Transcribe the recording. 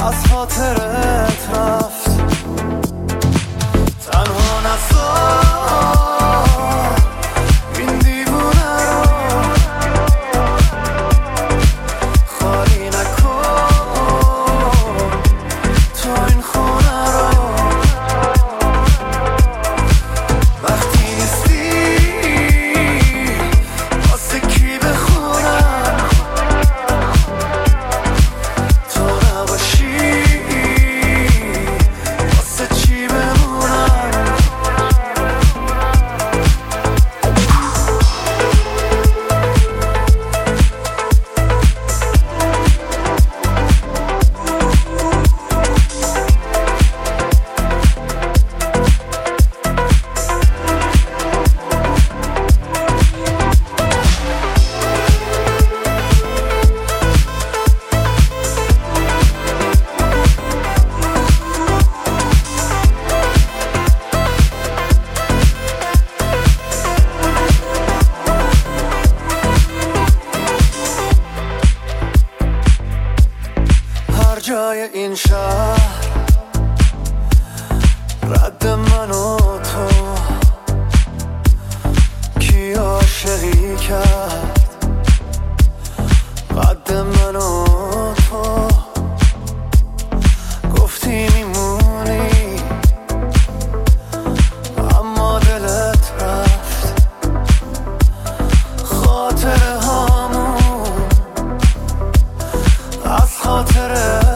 از خاطرت رفت. تنها نذار این دیوونه رو خالی نکن تو این خونه رو. وقتی نیستی واسه کی بخونم، تو نباشی واسه چی بمونم. هر جای این شهر رد من و تو، کی عاشقی کرد قد من و تو. گفتی میمونی اما دلت رفت. خاطره هامون از خاطره